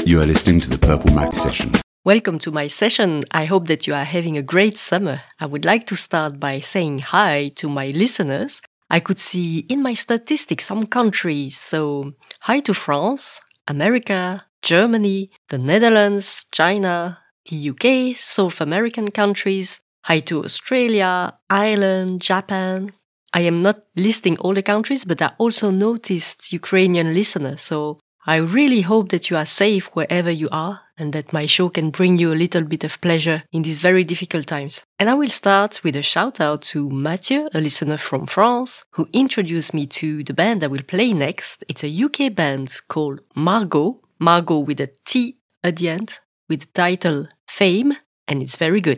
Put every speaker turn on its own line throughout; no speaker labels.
You are listening to the Purple Mac Session.
Welcome to my session. I hope that you are having a great summer. I would like to start by saying hi to my listeners. I could see in my statistics some countries. So hi to France, America, Germany, the Netherlands, China, the UK, South American countries. Hi to Australia, Ireland, Japan. I am not listing all the countries, but I also noticed Ukrainian listeners. So I really hope that you are safe wherever you are and that my show can bring you a little bit of pleasure in these very difficult times. And I will start with a shout out to Mathieu, a listener from France, who introduced me to the band I will play next. It's a UK band called Margot with a T at the end, with the title Fame, and it's very good.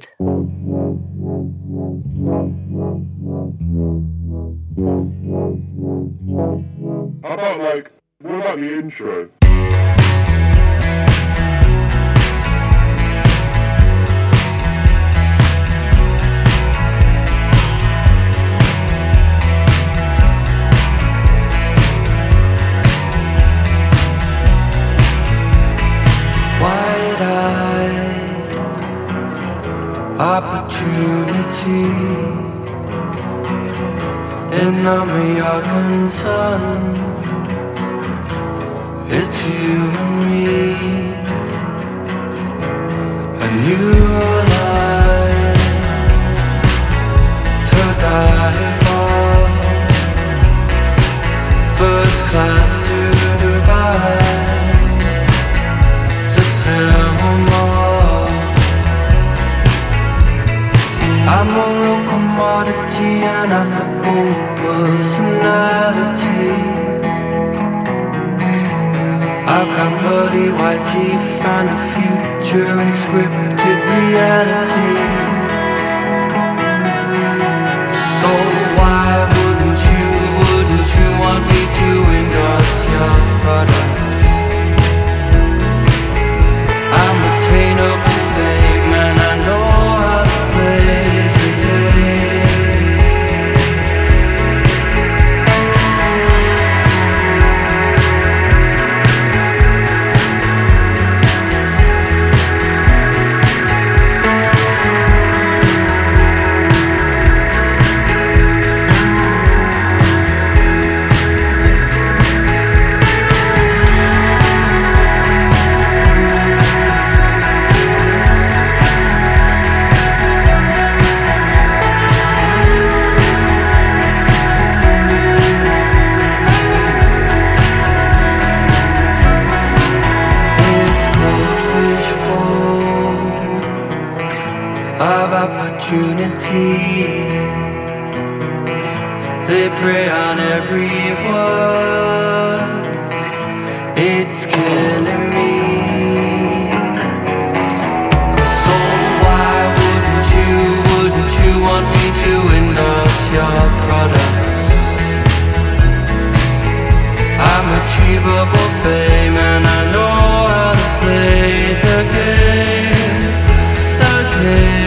What about the intro?
Wide-eyed opportunity in the Mallorcan sun. It's you and me, a new life to die for. First class to Dubai, to sell more. I'm a real commodity, an affable personality. I've got pearly white teeth and a future in scripted reality. So why wouldn't you want me to endorse your product? I'm attainable fame and I know how to play the game. They prey on every word. It's killing me. So why wouldn't you want me to endorse your product? I'm achievable fame and I know how to play the game, the game.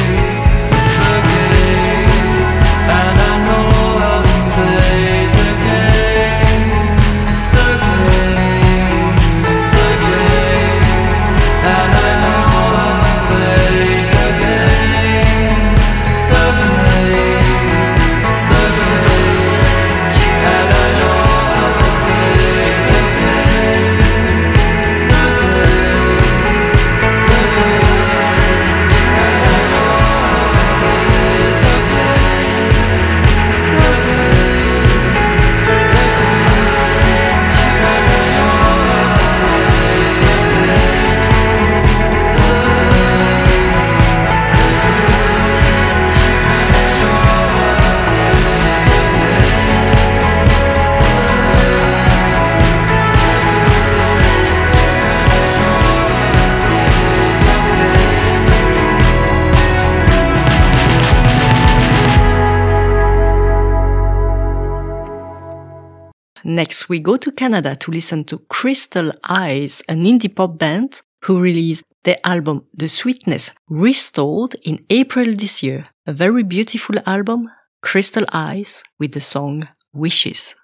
Next, we go to Canada to listen to Crystal Eyes, an indie pop band who released their album The Sweetness Restored in April this year. A very beautiful album, Crystal Eyes, with the song Wishes.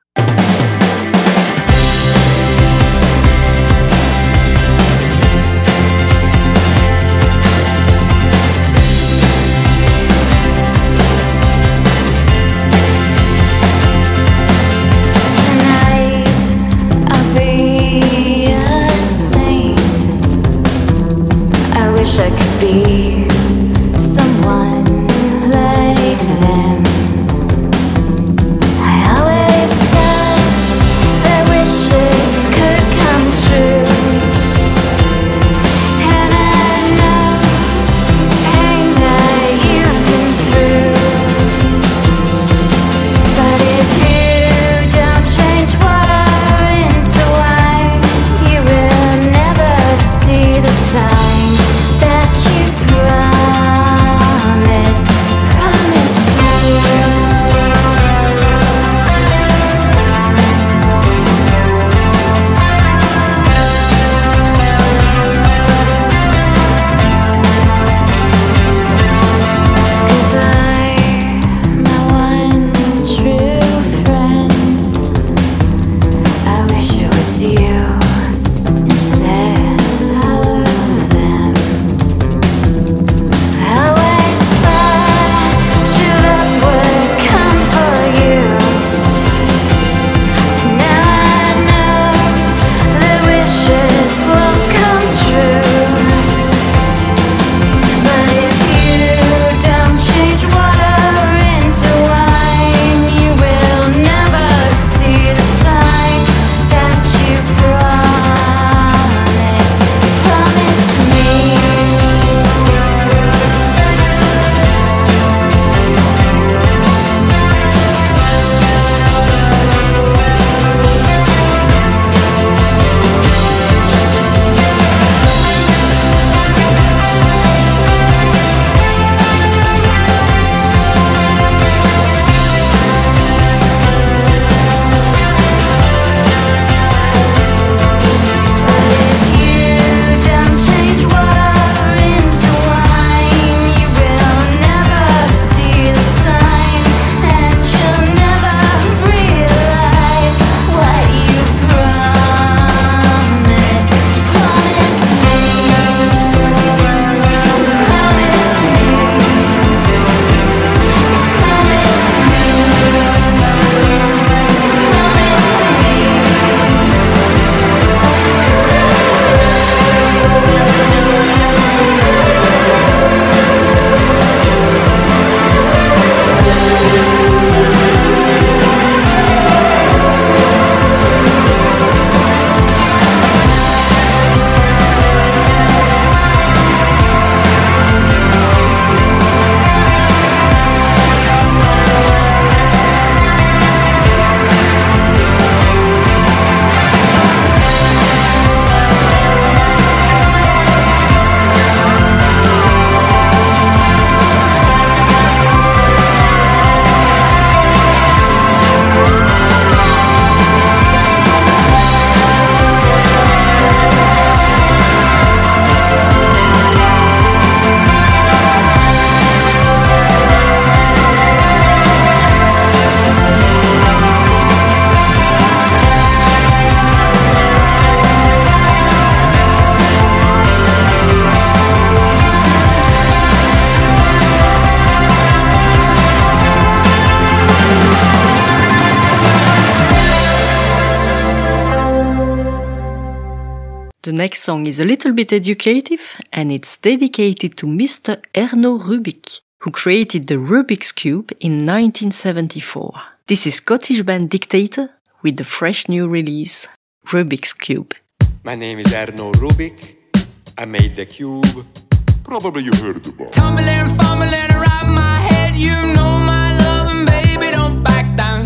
The next song is a little bit educative, and it's dedicated to Mr. Erno Rubik, who created the Rubik's Cube in 1974. This is Scottish band Dictator with the fresh new release, Rubik's Cube.
My name is Erno Rubik. I made the cube. Probably you heard about it.
Tumbling, fumbling around my head, you know my love, and baby, don't back down.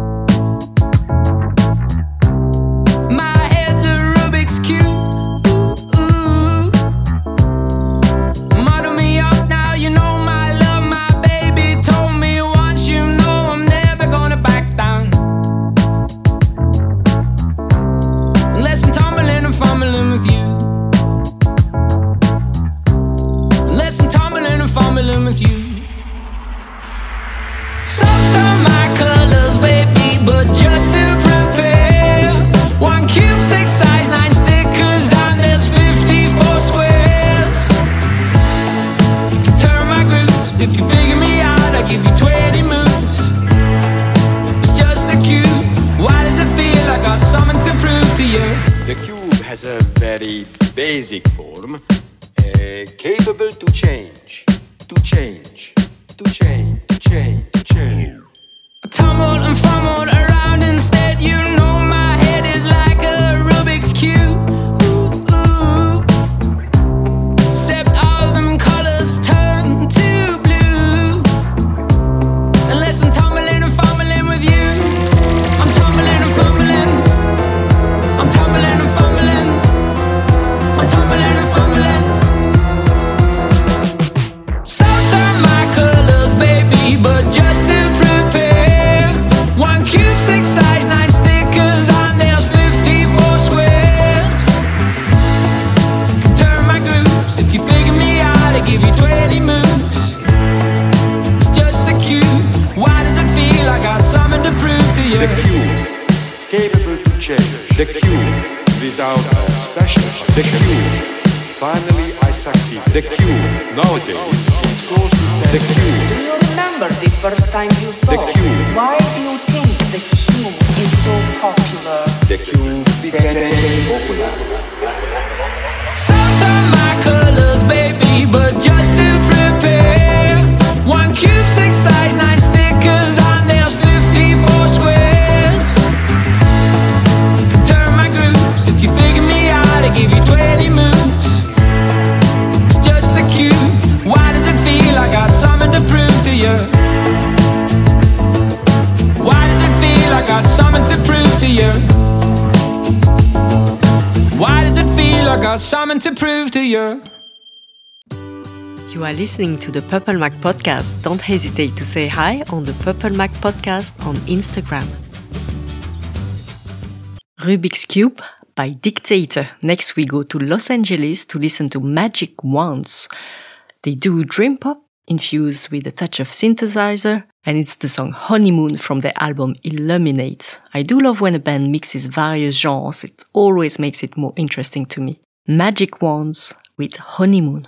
My head's a Rubik's Cube. Ooh. Model me up now, you know my love, my baby told me once, you know I'm never gonna back down. Unless I'm tumbling and fumbling with you. Fumbling with you. Sometimes my colors, baby, but just to prepare. 1 cube, 6 size, 9 stickers, and there's 54 squares. You can turn my grooves if you figure me out. I'll give you 20 moves. It's just a cube. Why does it feel like I got something to prove to you?
The cube has a very basic form, capable to change. To change, to change, to change, to change.
I tumbled and fumbled around instead. You know my head is like a Rubik's Cube. Ooh, ooh. Except all them colors turn to blue. Unless I'm tumbling and fumbling with you. I'm tumbling and fumbling. I'm tumbling and fumbling. I'm tumbling and fumbling. But just to prepare, 1 cube, 6 size, 9 stickers, and there's 54 squares. You can turn my grooves if you figure me out. I give you 20 moves. It's just a cube. Why does it feel like I got something to prove to you?
The cube, capable to change. The cube, without a special. The cube, finally I succeed. The cube, nowadays, the cube.
Do you remember the first time you saw it? Why do you think the cube is so popular?
The cube became popular.
Sometimes my colors, baby, but just to prepare. 1 cube, 6 size, 9 stickers, and there's 54 squares. You can turn my grooves if you figure me out. I give you 20 moves. It's just a cube. Why does it feel like I got something to prove to you? Why does it feel like I got something to prove to you? Why does it feel like I got something to prove to you?
You are listening to the Purple Mac Podcast. Don't hesitate to say hi on the Purple Mac Podcast on Instagram. Rubik's Cube by Dictator. Next we go to Los Angeles to listen to Magic Wands. They do dream pop infused with a touch of synthesizer, and it's the song Honeymoon from their album Illuminate. I do love when a band mixes various genres. It always makes it more interesting to me. Magic Wands with Honeymoon.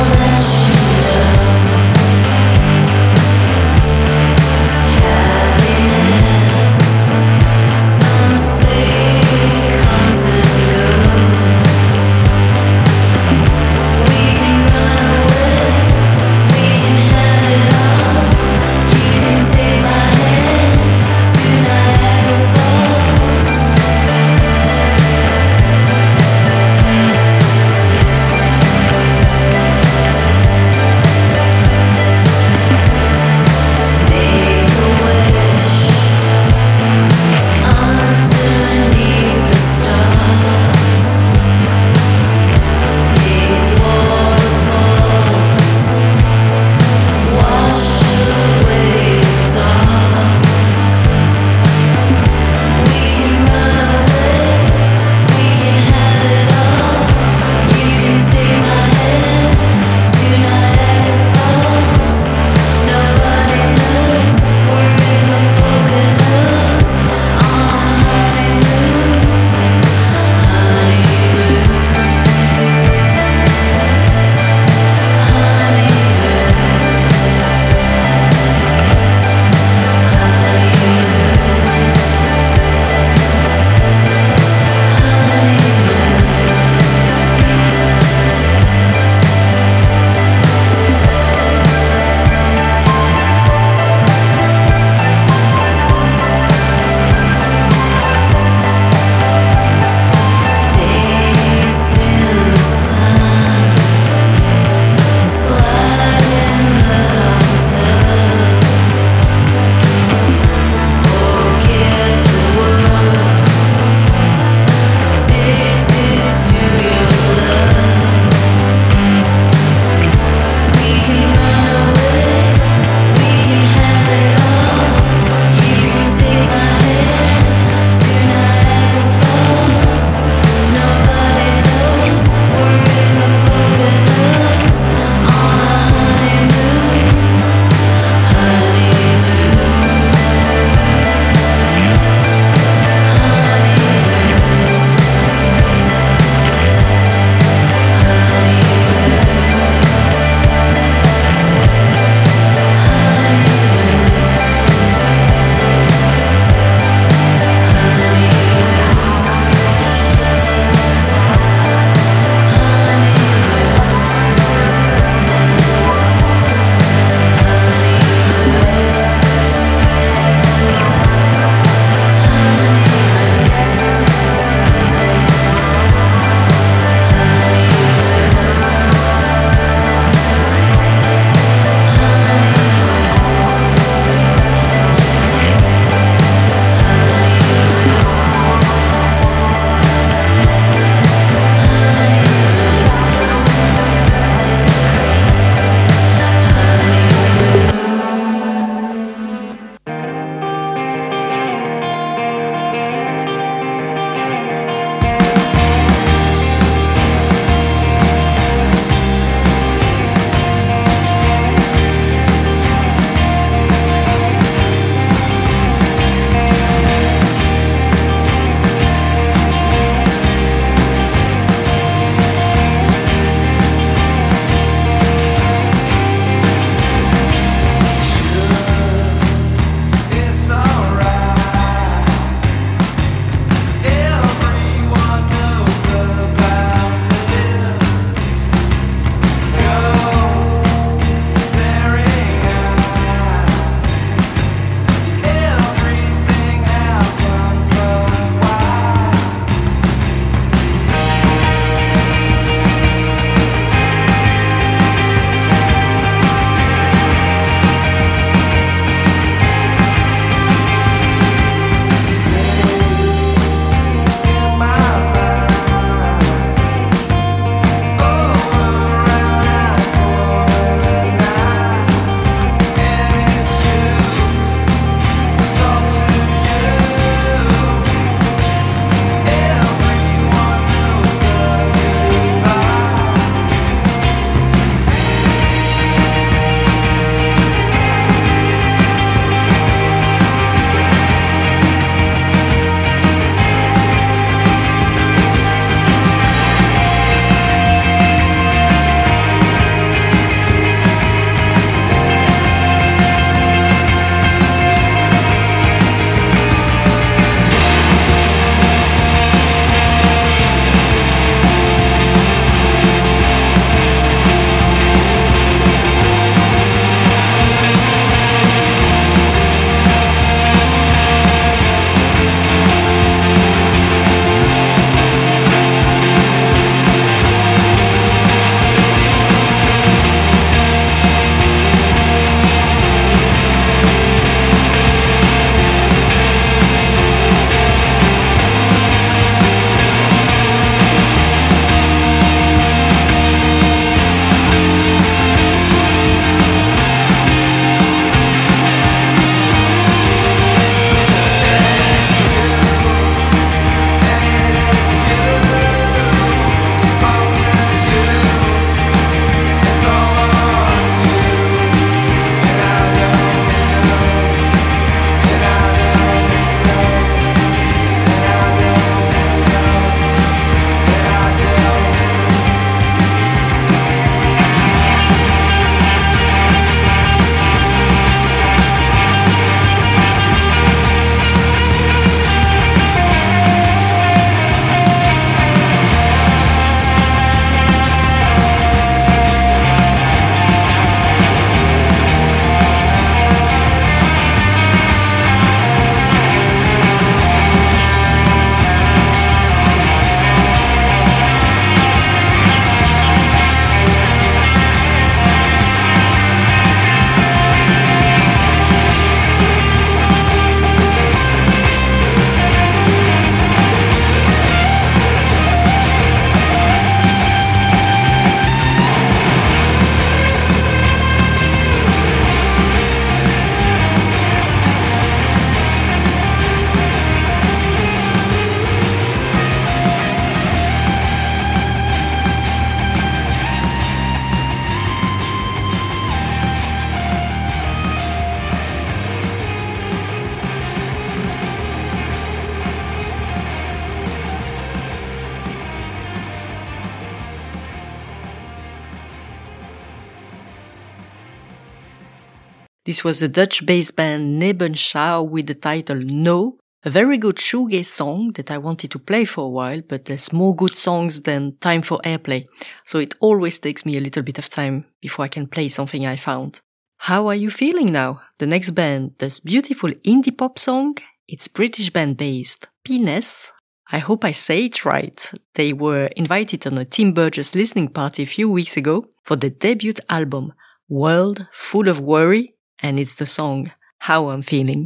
Happy
This was the Dutch-based band Nebenschau with the title No, a very good shoegaze song that I wanted to play for a while, but there's more good songs than time for airplay, so it always takes me a little bit of time before I can play something I found. How are you feeling now? The next band, this beautiful indie pop song, it's British band based, P-Ness. I hope I say it right. They were invited on a Tim Burgess listening party a few weeks ago for the debut album, World Full of Worry, and it's the song, How I'm Feeling.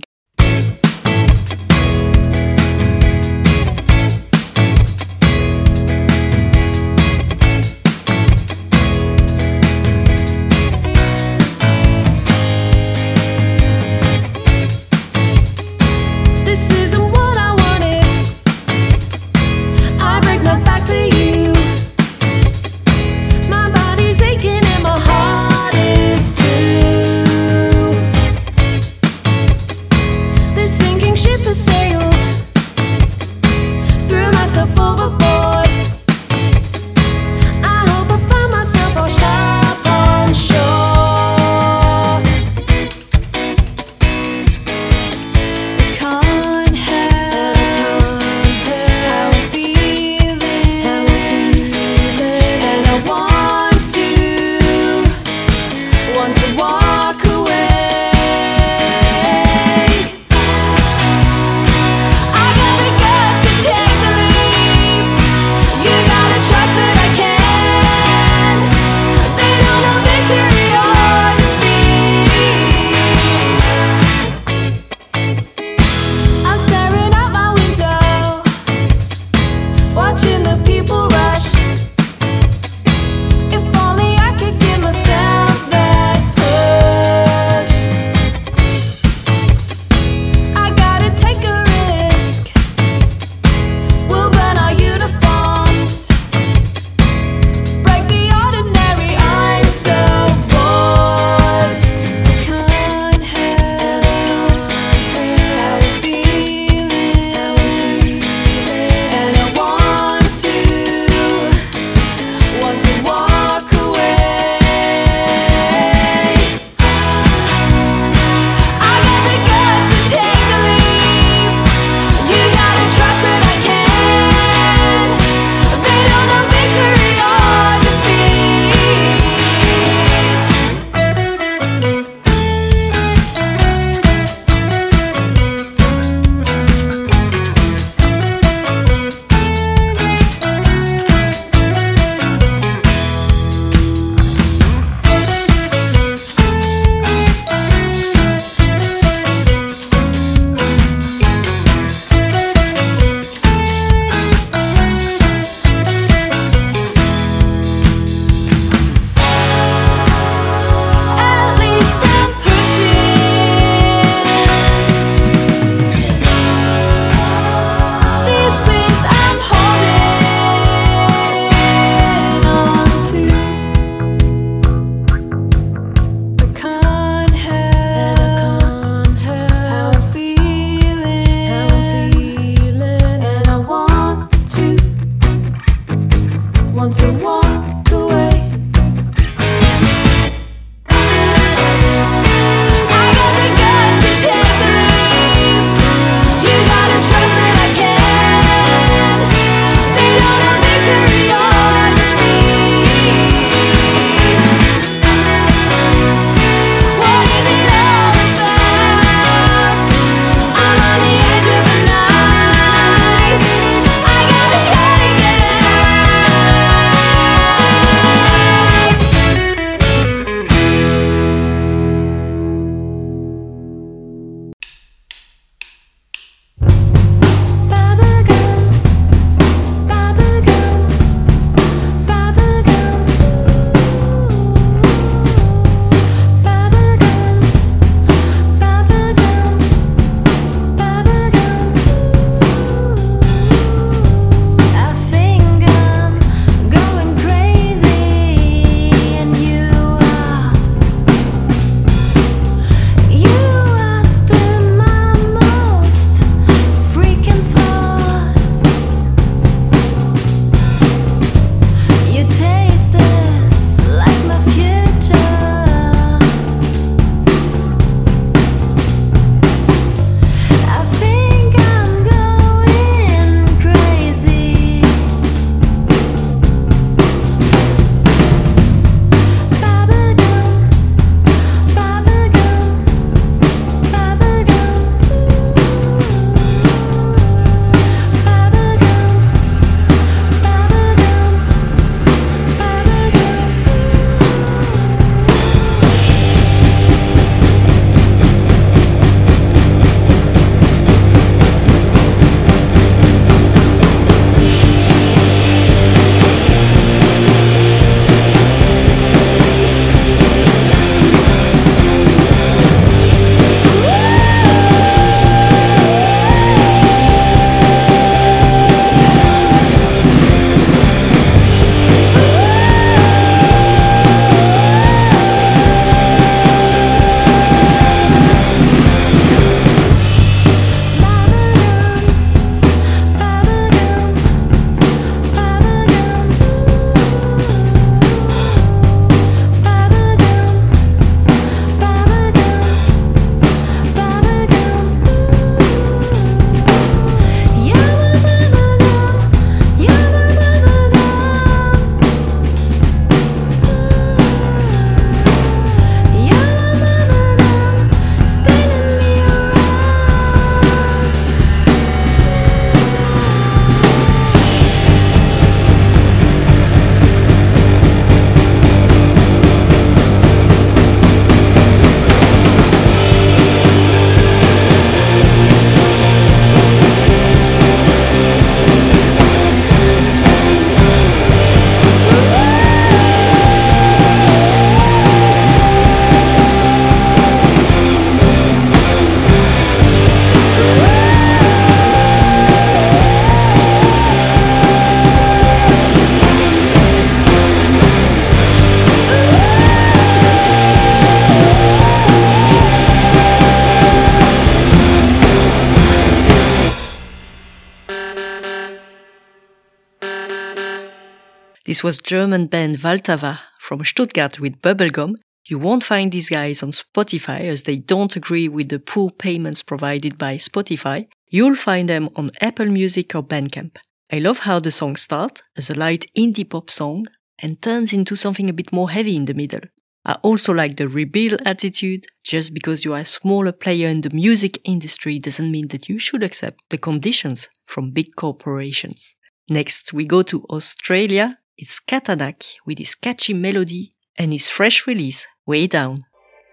This was German band Waltava from Stuttgart with Bubblegum. You won't find these guys on Spotify as they don't agree with the poor payments provided by Spotify. You'll find them on Apple Music or Bandcamp. I love how the song starts as a light indie pop song and turns into something a bit more heavy in the middle. I also like the rebuild attitude. Just because you are a smaller player in the music industry doesn't mean that you should accept the conditions from big corporations. Next, we go to Australia. It's Katanak with his catchy melody and his fresh release, Way Down.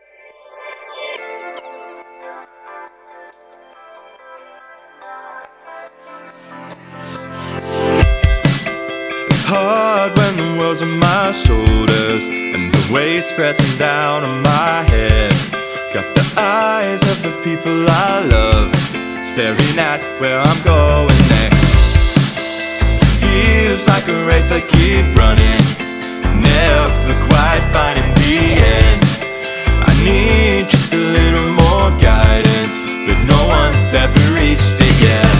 It's hard when the world's on my shoulders and the weight's pressing down on my head. Got the eyes of the people I love staring at where I'm going next. Feels like a race I keep running, never quite finding the end. I need just a little more guidance, but no one's ever reached it yet.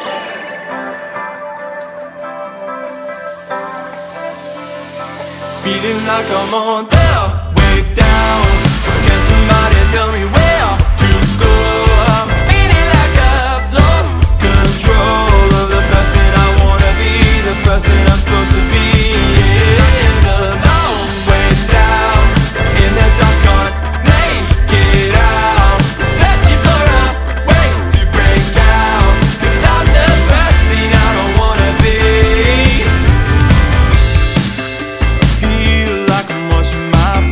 Feeling like I'm on the way down. Can somebody tell me where to go? I'm feeling like I've lost control of the person I wanna be, the person I'm supposed to be. It's a long way down. In the dark, can't make it out. Searching for a way to break out, 'cause I'm the person I don't wanna be. Feel like I'm washing my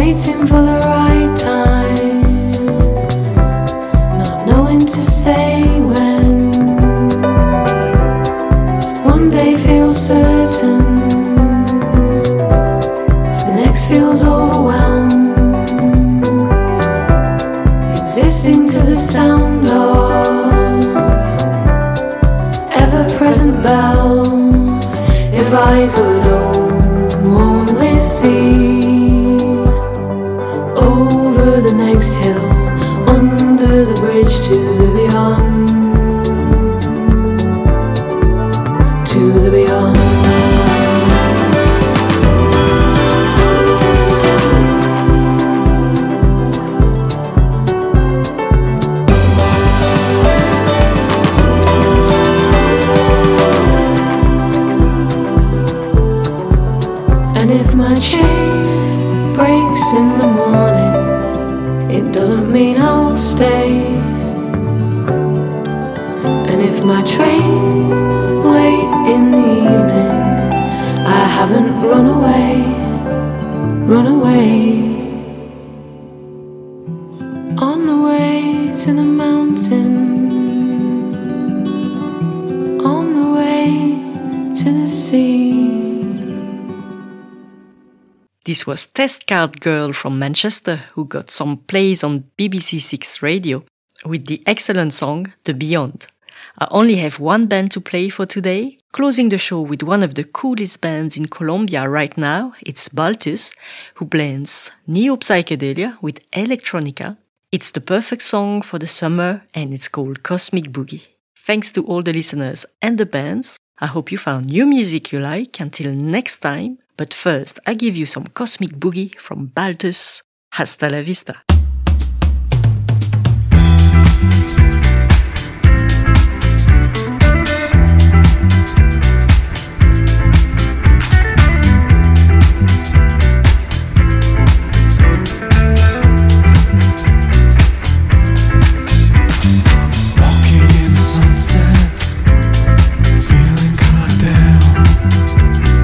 waiting for the right time, not knowing to say when. One day feels certain, the next feels overwhelmed, existing to the sound of ever-present bells. If I could only see over the next hill, under the bridge to the beyond, to the beyond. If my chain breaks in the morning, it doesn't mean I'll stay. And if my train's late in the evening, I haven't run away, run away. On the way to the mountain, on the way to the sea.
This was Test Card Girl from Manchester, who got some plays on BBC Six Radio with the excellent song The Beyond. I only have one band to play for today, closing the show with one of the coolest bands in Colombia right now. It's Baltus, who blends neo-psychedelia with electronica. It's the perfect song for the summer and it's called Cosmic Boogie. Thanks to all the listeners and the bands. I hope you found new music you like. Until next time. But first, I give you some Cosmic Boogie from Baltus. Hasta la vista.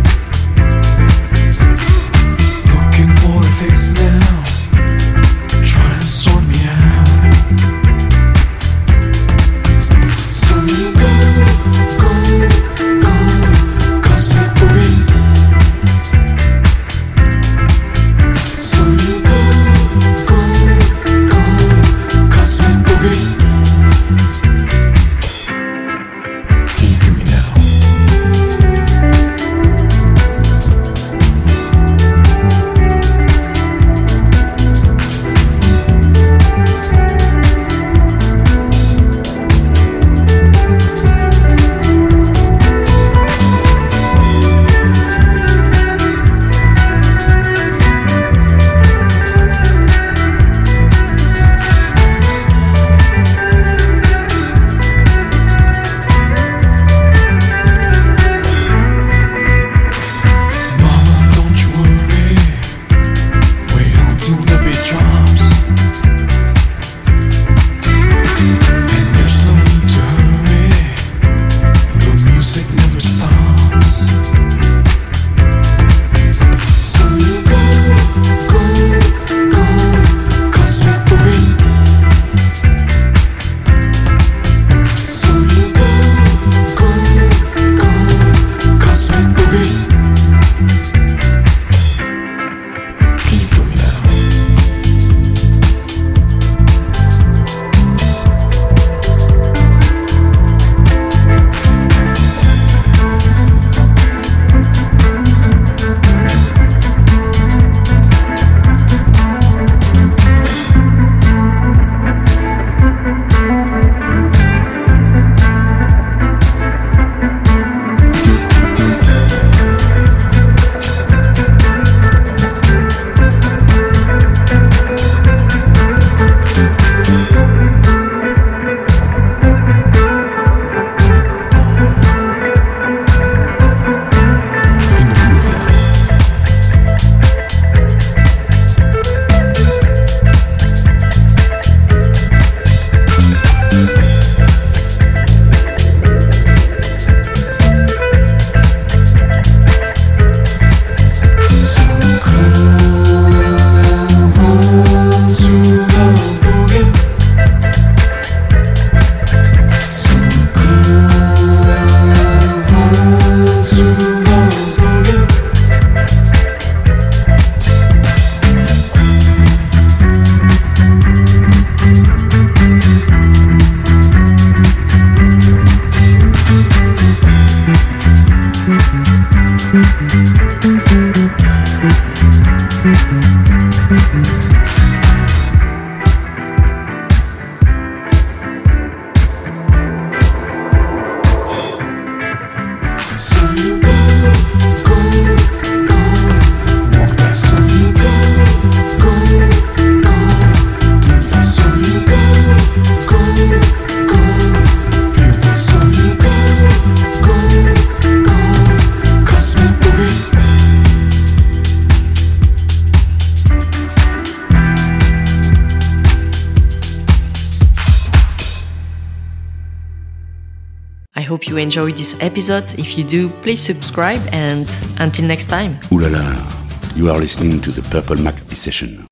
Fix now.
hope you enjoyed this episode. If you do, please subscribe, and until next time.
Ooh la la, you are listening to the Purple Mac Session.